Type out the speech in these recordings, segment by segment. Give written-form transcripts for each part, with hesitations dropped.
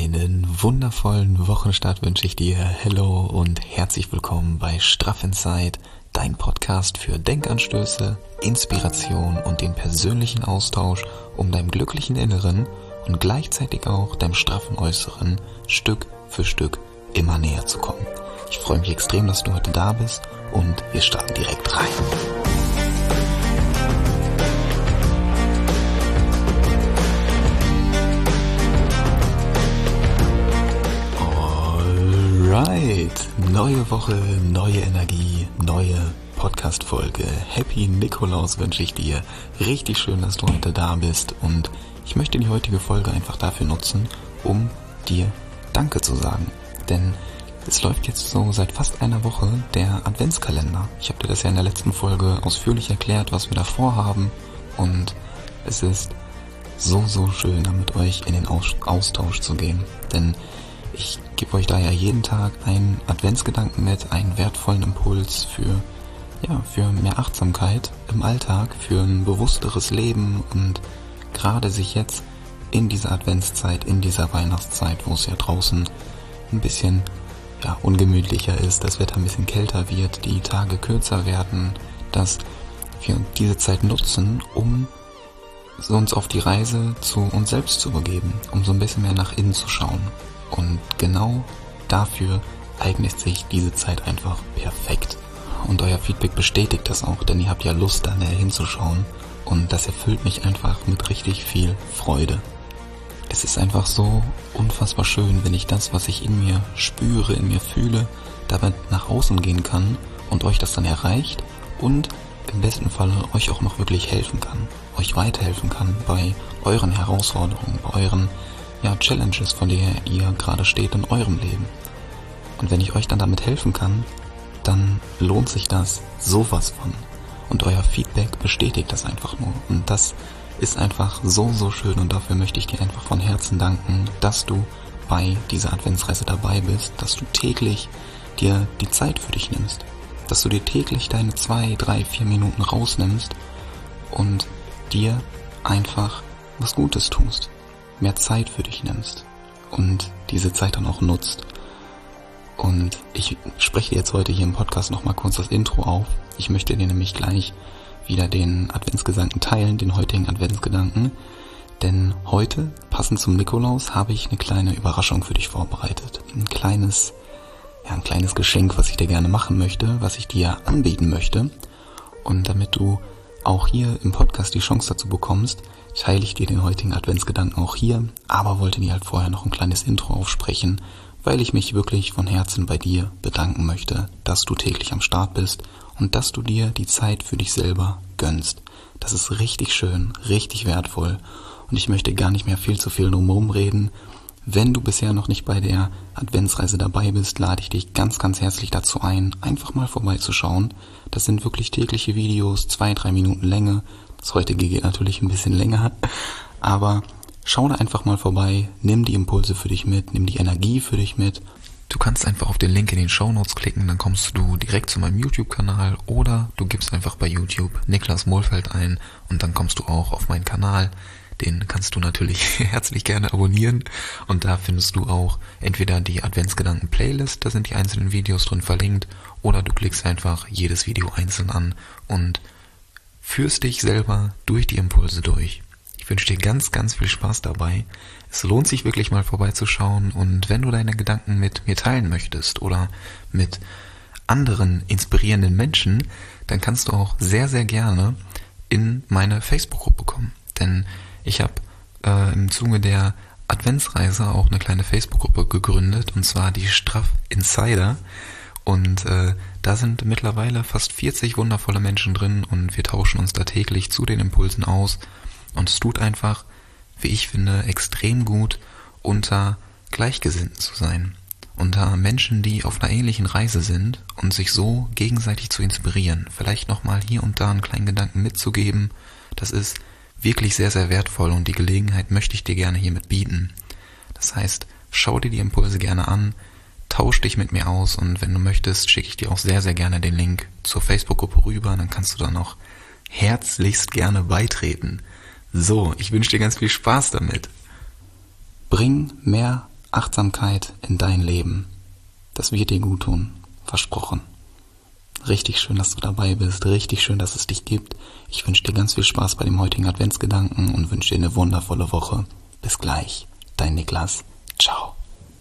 Einen wundervollen Wochenstart wünsche ich dir. Hello und herzlich willkommen bei Straff Inside, dein Podcast für Denkanstöße, Inspiration und den persönlichen Austausch, um deinem glücklichen Inneren und gleichzeitig auch deinem straffen Äußeren Stück für Stück immer näher zu kommen. Ich freue mich extrem, dass du heute da bist und wir starten direkt rein. Alright, neue Woche, neue Energie, neue Podcast-Folge. Happy Nikolaus wünsche ich dir. Richtig schön, dass du heute da bist und ich möchte die heutige Folge einfach dafür nutzen, um dir Danke zu sagen. Denn es läuft jetzt so seit fast einer Woche der Adventskalender. Ich habe dir das ja in der letzten Folge ausführlich erklärt, was wir da vorhaben und es ist so schön, da mit euch in den Austausch zu gehen. Denn ich gebe euch da ja jeden Tag einen Adventsgedanken mit, einen wertvollen Impuls für mehr Achtsamkeit im Alltag, für ein bewussteres Leben und gerade sich jetzt in dieser Adventszeit, in dieser Weihnachtszeit, wo es ja draußen ein bisschen ungemütlicher ist, das Wetter ein bisschen kälter wird, die Tage kürzer werden, dass wir diese Zeit nutzen, um uns auf die Reise zu uns selbst zu begeben, um so ein bisschen mehr nach innen zu schauen. Und genau dafür eignet sich diese Zeit einfach perfekt. Und euer Feedback bestätigt das auch, denn ihr habt ja Lust, da näher hinzuschauen. Und das erfüllt mich einfach mit richtig viel Freude. Es ist einfach so unfassbar schön, wenn ich das, was ich in mir spüre, in mir fühle, damit nach außen gehen kann und euch das dann erreicht und im besten Falle euch auch noch wirklich helfen kann. Euch weiterhelfen kann bei euren Herausforderungen, bei euren Challenges, von der ihr gerade steht in eurem Leben. Und wenn ich euch dann damit helfen kann, dann lohnt sich das sowas von. Und euer Feedback bestätigt das einfach nur. Und das ist einfach so schön und dafür möchte ich dir einfach von Herzen danken, dass du bei dieser Adventsreise dabei bist, dass du täglich dir die Zeit für dich nimmst, dass du dir täglich deine 2, 3, 4 Minuten rausnimmst und dir einfach was Gutes tust, mehr Zeit für dich nimmst und diese Zeit dann auch nutzt. Und ich spreche jetzt heute hier im Podcast nochmal kurz das Intro auf. Ich möchte dir nämlich gleich wieder den Adventsgedanken teilen, den heutigen Adventsgedanken. Denn heute, passend zum Nikolaus, habe ich eine kleine Überraschung für dich vorbereitet. Ein kleines Geschenk, was ich dir gerne machen möchte, was ich dir anbieten möchte. Und damit du auch hier im Podcast die Chance dazu bekommst, teile ich dir den heutigen Adventsgedanken auch hier, aber wollte dir halt vorher noch ein kleines Intro aufsprechen, weil ich mich wirklich von Herzen bei dir bedanken möchte, dass du täglich am Start bist und dass du dir die Zeit für dich selber gönnst. Das ist richtig schön, richtig wertvoll und ich möchte gar nicht mehr viel zu viel drumherum reden. Wenn du bisher noch nicht bei der Adventsreise dabei bist, lade ich dich ganz herzlich dazu ein, einfach mal vorbeizuschauen. Das sind wirklich tägliche Videos, 2, 3 Minuten Länge. Das heutige geht natürlich ein bisschen länger, aber schau da einfach mal vorbei, nimm die Impulse für dich mit, nimm die Energie für dich mit. Du kannst einfach auf den Link in den Shownotes klicken, dann kommst du direkt zu meinem YouTube-Kanal oder du gibst einfach bei YouTube Niklas Mohlfeld ein und dann kommst du auch auf meinen Kanal. Den kannst du natürlich herzlich gerne abonnieren und da findest du auch entweder die Adventsgedanken-Playlist, da sind die einzelnen Videos drin verlinkt, oder du klickst einfach jedes Video einzeln an und führst dich selber durch die Impulse durch. Ich wünsche dir ganz viel Spaß dabei. Es lohnt sich wirklich mal vorbeizuschauen und wenn du deine Gedanken mit mir teilen möchtest oder mit anderen inspirierenden Menschen, dann kannst du auch sehr gerne in meine Facebook-Gruppe kommen. Denn ich habe im Zuge der Adventsreise auch eine kleine Facebook-Gruppe gegründet und zwar die Straff Insider und da sind mittlerweile fast 40 wundervolle Menschen drin und wir tauschen uns da täglich zu den Impulsen aus und es tut einfach, wie ich finde, extrem gut, unter Gleichgesinnten zu sein, unter Menschen, die auf einer ähnlichen Reise sind und sich so gegenseitig zu inspirieren, vielleicht nochmal hier und da einen kleinen Gedanken mitzugeben, das ist wirklich sehr wertvoll und die Gelegenheit möchte ich dir gerne hiermit bieten. Das heißt, schau dir die Impulse gerne an, tausch dich mit mir aus und wenn du möchtest, schicke ich dir auch sehr gerne den Link zur Facebook-Gruppe rüber, dann kannst du da noch herzlichst gerne beitreten. So, ich wünsche dir ganz viel Spaß damit. Bring mehr Achtsamkeit in dein Leben. Das wird dir gut tun. Versprochen. Richtig schön, dass du dabei bist. Richtig schön, dass es dich gibt. Ich wünsche dir ganz viel Spaß bei dem heutigen Adventsgedanken und wünsche dir eine wundervolle Woche. Bis gleich. Dein Niklas. Ciao.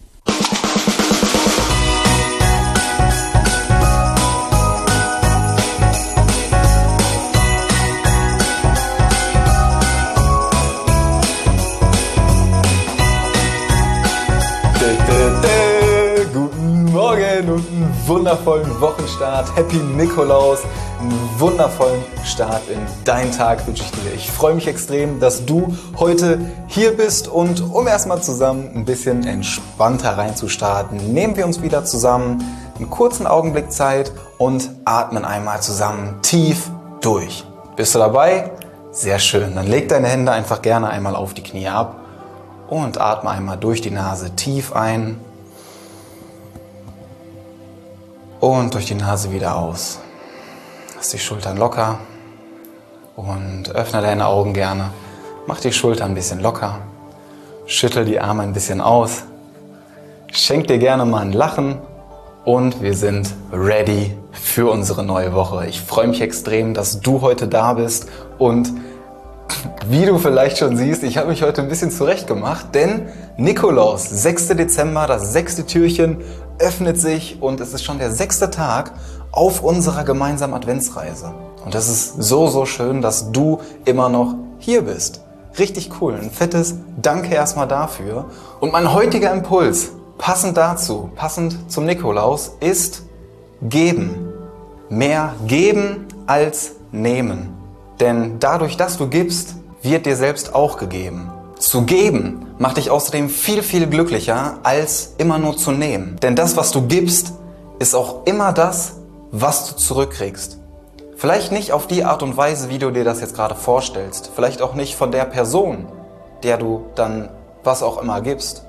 Guten Morgen und einen wundervollen Wochenstart. Happy Nikolaus. Einen wundervollen Start in deinen Tag wünsche ich dir. Ich freue mich extrem, dass du heute hier bist und um erstmal zusammen ein bisschen entspannter reinzustarten, nehmen wir uns wieder zusammen einen kurzen Augenblick Zeit und atmen einmal zusammen tief durch. Bist du dabei? Sehr schön. Dann leg deine Hände einfach gerne einmal auf die Knie ab und atme einmal durch die Nase tief ein und durch die Nase wieder aus. Lass die Schultern locker und öffne deine Augen gerne. Mach die Schultern ein bisschen locker. Schüttel die Arme ein bisschen aus. Schenk dir gerne mal ein Lachen und wir sind ready für unsere neue Woche. Ich freue mich extrem, dass du heute da bist und wie du vielleicht schon siehst, ich habe mich heute ein bisschen zurechtgemacht, denn Nikolaus, 6. Dezember, das 6. Türchen öffnet sich und es ist schon der 6. Tag auf unserer gemeinsamen Adventsreise. Und das ist so schön, dass du immer noch hier bist. Richtig cool, ein fettes Danke erstmal dafür. Und mein heutiger Impuls, passend dazu, passend zum Nikolaus, ist geben. Mehr geben als nehmen. Denn dadurch, dass du gibst, wird dir selbst auch gegeben. Zu geben macht dich außerdem viel glücklicher, als immer nur zu nehmen. Denn das, was du gibst, ist auch immer das, was du zurückkriegst. Vielleicht nicht auf die Art und Weise, wie du dir das jetzt gerade vorstellst. Vielleicht auch nicht von der Person, der du dann was auch immer gibst.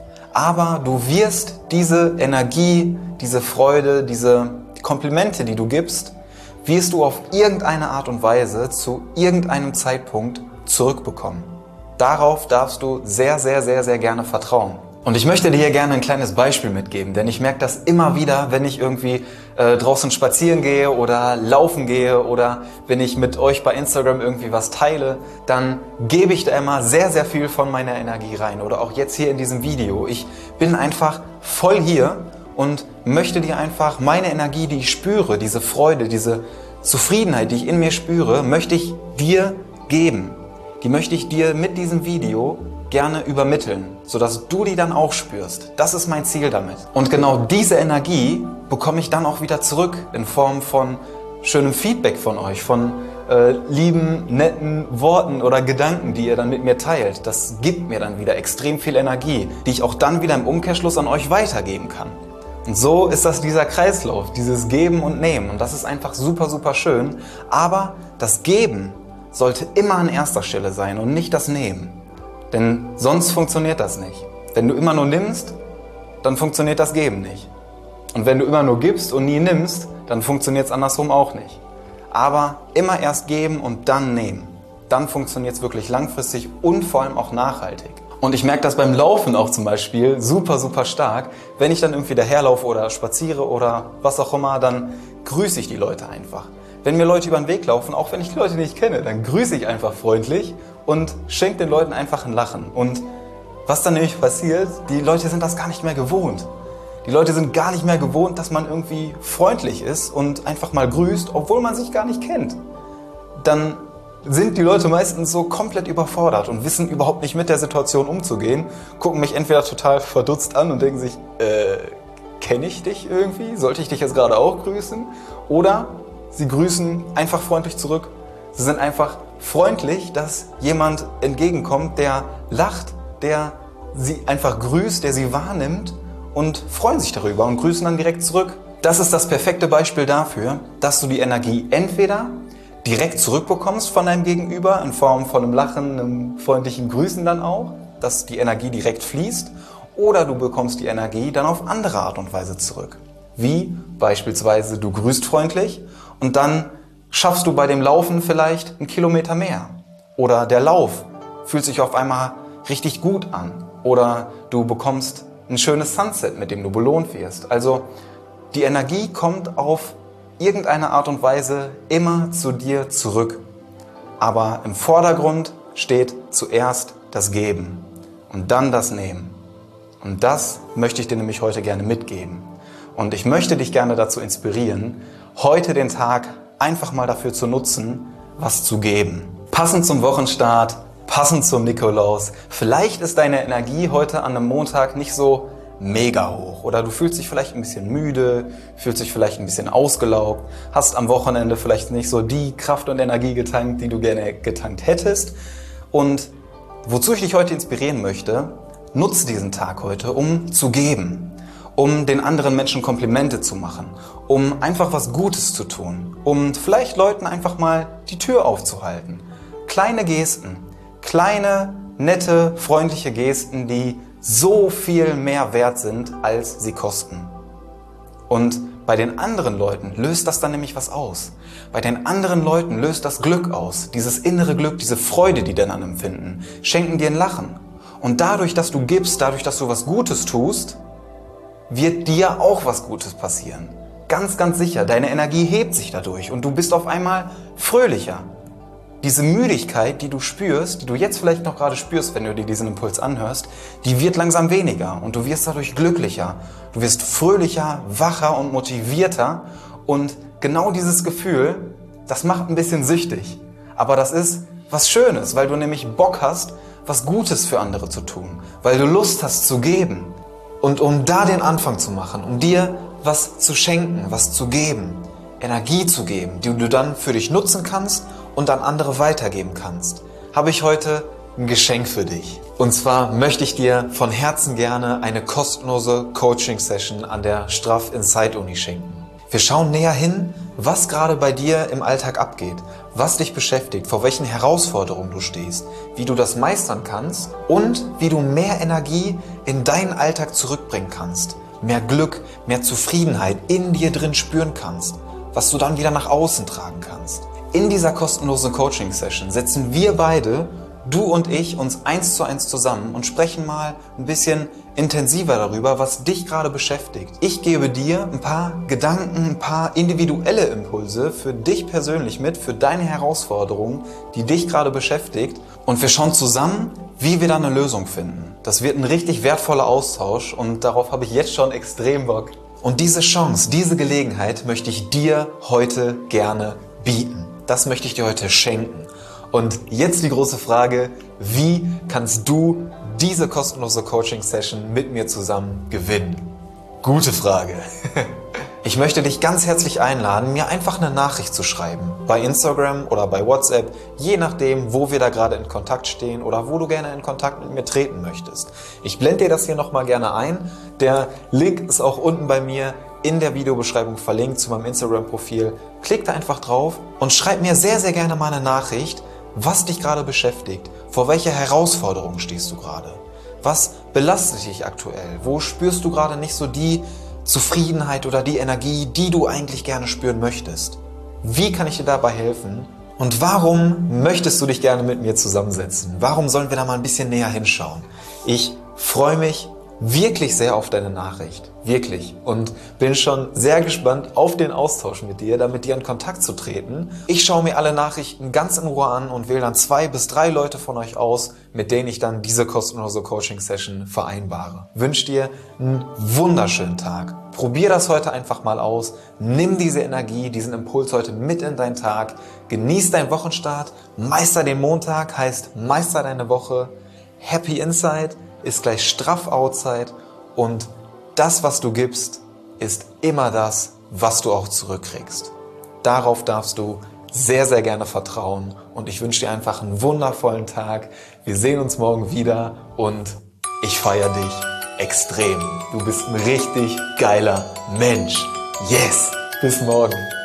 Aber du wirst diese Energie, diese Freude, diese Komplimente, die du gibst, wirst du auf irgendeine Art und Weise zu irgendeinem Zeitpunkt zurückbekommen. Darauf darfst du sehr gerne vertrauen. Und ich möchte dir hier gerne ein kleines Beispiel mitgeben, denn ich merke das immer wieder, wenn ich irgendwie draußen spazieren gehe oder laufen gehe oder wenn ich mit euch bei Instagram irgendwie was teile, dann gebe ich da immer sehr viel von meiner Energie rein. Oder auch jetzt hier in diesem Video. Ich bin einfach voll hier und möchte dir einfach meine Energie, die ich spüre, diese Freude, diese Zufriedenheit, die ich in mir spüre, möchte ich dir geben. Die möchte ich dir mit diesem Video gerne übermitteln, sodass du die dann auch spürst. Das ist mein Ziel damit. Und genau diese Energie bekomme ich dann auch wieder zurück in Form von schönem Feedback von euch, von lieben, netten Worten oder Gedanken, die ihr dann mit mir teilt. Das gibt mir dann wieder extrem viel Energie, die ich auch dann wieder im Umkehrschluss an euch weitergeben kann. Und so ist das dieser Kreislauf, dieses Geben und Nehmen. Und das ist einfach super schön. Aber das Geben sollte immer an erster Stelle sein und nicht das Nehmen. Denn sonst funktioniert das nicht. Wenn du immer nur nimmst, dann funktioniert das Geben nicht. Und wenn du immer nur gibst und nie nimmst, dann funktioniert es andersrum auch nicht. Aber immer erst geben und dann nehmen. Dann funktioniert es wirklich langfristig und vor allem auch nachhaltig. Und ich merke das beim Laufen auch zum Beispiel super stark. Wenn ich dann irgendwie daherlaufe oder spaziere oder was auch immer, dann grüße ich die Leute einfach. Wenn mir Leute über den Weg laufen, auch wenn ich die Leute nicht kenne, dann grüße ich einfach freundlich und schenke den Leuten einfach ein Lachen. Und was dann nämlich passiert, die Leute sind das gar nicht mehr gewohnt. Die Leute sind gar nicht mehr gewohnt, dass man irgendwie freundlich ist und einfach mal grüßt, obwohl man sich gar nicht kennt. Dann sind die Leute meistens so komplett überfordert und wissen überhaupt nicht mit der Situation umzugehen, gucken mich entweder total verdutzt an und denken sich, kenne ich dich irgendwie? Sollte ich dich jetzt gerade auch grüßen? Oder sie grüßen einfach freundlich zurück. Sie sind einfach freundlich, dass jemand entgegenkommt, der lacht, der sie einfach grüßt, der sie wahrnimmt und freuen sich darüber und grüßen dann direkt zurück. Das ist das perfekte Beispiel dafür, dass du die Energie entweder direkt zurückbekommst von deinem Gegenüber in Form von einem Lachen, einem freundlichen Grüßen dann auch, dass die Energie direkt fließt, oder du bekommst die Energie dann auf andere Art und Weise zurück. Wie beispielsweise du grüßt freundlich und dann schaffst du bei dem Laufen vielleicht 1 Kilometer mehr. Oder der Lauf fühlt sich auf einmal richtig gut an. Oder du bekommst ein schönes Sunset, mit dem du belohnt wirst. Also die Energie kommt auf irgendeine Art und Weise immer zu dir zurück. Aber im Vordergrund steht zuerst das Geben und dann das Nehmen. Und das möchte ich dir nämlich heute gerne mitgeben. Und ich möchte dich gerne dazu inspirieren, heute den Tag einfach mal dafür zu nutzen, was zu geben. Passend zum Wochenstart, passend zum Nikolaus. Vielleicht ist deine Energie heute an einem Montag nicht so mega hoch. Oder du fühlst dich vielleicht ein bisschen müde, fühlst dich vielleicht ein bisschen ausgelaugt, hast am Wochenende vielleicht nicht so die Kraft und Energie getankt, die du gerne getankt hättest. Und wozu ich dich heute inspirieren möchte, nutze diesen Tag heute, um zu geben, um den anderen Menschen Komplimente zu machen, um einfach was Gutes zu tun, um vielleicht Leuten einfach mal die Tür aufzuhalten. Kleine Gesten, kleine, nette, freundliche Gesten, die so viel mehr wert sind, als sie kosten. Und bei den anderen Leuten löst das dann nämlich was aus. Bei den anderen Leuten löst das Glück aus, dieses innere Glück, diese Freude, die dann empfinden, schenken dir ein Lachen. Und dadurch, dass du gibst, dadurch, dass du was Gutes tust, wird dir auch was Gutes passieren. Ganz, ganz sicher. Deine Energie hebt sich dadurch und du bist auf einmal fröhlicher. Diese Müdigkeit, die du spürst, die du jetzt vielleicht noch gerade spürst, wenn du dir diesen Impuls anhörst, die wird langsam weniger und du wirst dadurch glücklicher. Du wirst fröhlicher, wacher und motivierter und genau dieses Gefühl, das macht ein bisschen süchtig. Aber das ist was Schönes, weil du nämlich Bock hast, was Gutes für andere zu tun, weil du Lust hast zu geben. Und um da den Anfang zu machen, um dir was zu schenken, was zu geben, Energie zu geben, die du dann für dich nutzen kannst und an andere weitergeben kannst, habe ich heute ein Geschenk für dich. Und zwar möchte ich dir von Herzen gerne eine kostenlose Coaching-Session an der Straff Inside Uni schenken. Wir schauen näher hin, was gerade bei dir im Alltag abgeht, was dich beschäftigt, vor welchen Herausforderungen du stehst, wie du das meistern kannst und wie du mehr Energie in deinen Alltag zurückbringen kannst, mehr Glück, mehr Zufriedenheit in dir drin spüren kannst, was du dann wieder nach außen tragen kannst. In dieser kostenlosen Coaching-Session setzen wir beide, du und ich, uns 1:1 zusammen und sprechen mal ein bisschen intensiver darüber, was dich gerade beschäftigt. Ich gebe dir ein paar Gedanken, ein paar individuelle Impulse für dich persönlich mit, für deine Herausforderungen, die dich gerade beschäftigt. Und wir schauen zusammen, wie wir da eine Lösung finden. Das wird ein richtig wertvoller Austausch und darauf habe ich jetzt schon extrem Bock. Und diese Chance, diese Gelegenheit möchte ich dir heute gerne bieten. Das möchte ich dir heute schenken. Und jetzt die große Frage, wie kannst du diese kostenlose Coaching-Session mit mir zusammen gewinnen? Gute Frage. Ich möchte dich ganz herzlich einladen, mir einfach eine Nachricht zu schreiben. Bei Instagram oder bei WhatsApp, je nachdem, wo wir da gerade in Kontakt stehen oder wo du gerne in Kontakt mit mir treten möchtest. Ich blende dir das hier nochmal gerne ein. Der Link ist auch unten bei mir in der Videobeschreibung verlinkt zu meinem Instagram-Profil. Klick da einfach drauf und schreib mir sehr, sehr gerne mal eine Nachricht, was dich gerade beschäftigt, vor welcher Herausforderung stehst du gerade, was belastet dich aktuell, wo spürst du gerade nicht so die Zufriedenheit oder die Energie, die du eigentlich gerne spüren möchtest. Wie kann ich dir dabei helfen und warum möchtest du dich gerne mit mir zusammensetzen? Warum sollen wir da mal ein bisschen näher hinschauen? Ich freue mich wirklich sehr auf deine Nachricht, wirklich, und bin schon sehr gespannt auf den Austausch mit dir, da mit dir in Kontakt zu treten. Ich schaue mir alle Nachrichten ganz in Ruhe an und wähle dann 2 bis 3 Leute von euch aus, mit denen ich dann diese kostenlose Coaching-Session vereinbare. Wünsche dir einen wunderschönen Tag. Probier das heute einfach mal aus. Nimm diese Energie, diesen Impuls heute mit in deinen Tag. Genieß deinen Wochenstart. Meister den Montag heißt meister deine Woche. Happy Inside ist gleich straff Outside und das, was du gibst, ist immer das, was du auch zurückkriegst. Darauf darfst du sehr, sehr gerne vertrauen und ich wünsche dir einfach einen wundervollen Tag. Wir sehen uns morgen wieder und ich feiere dich extrem. Du bist ein richtig geiler Mensch. Yes! Bis morgen.